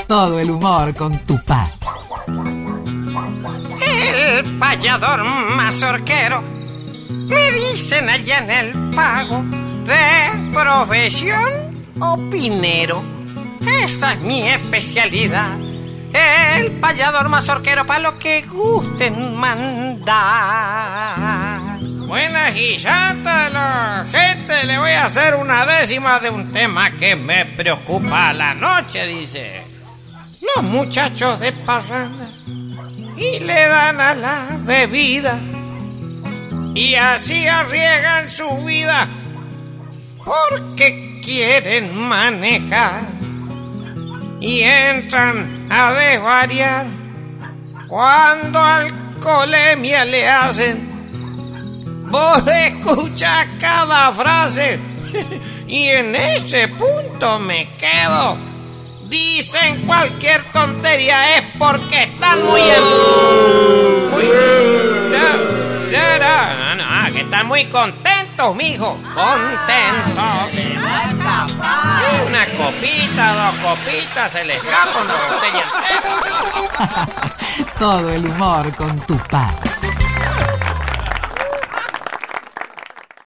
Todo el humor con Tupac. El payador mazorquero, me dicen allá en el pago, de profesión opinero. Esta es mi especialidad. El payador mazorquero, para lo que gusten mandar. Buenas y santas la gente, le voy a hacer una décima de un tema que me preocupa a la noche, dice. Los muchachos de parranda y le dan a la bebida y así arriesgan su vida porque quieren manejar y entran a desvariar cuando alcoholemia le hacen. Vos escuchás cada frase y en ese punto me quedo. Dicen cualquier tontería, es porque están que están muy contentos, mijo. Contentos. Una copita, dos copitas, se les escapa una botella entera. Todo el humor con Tupac.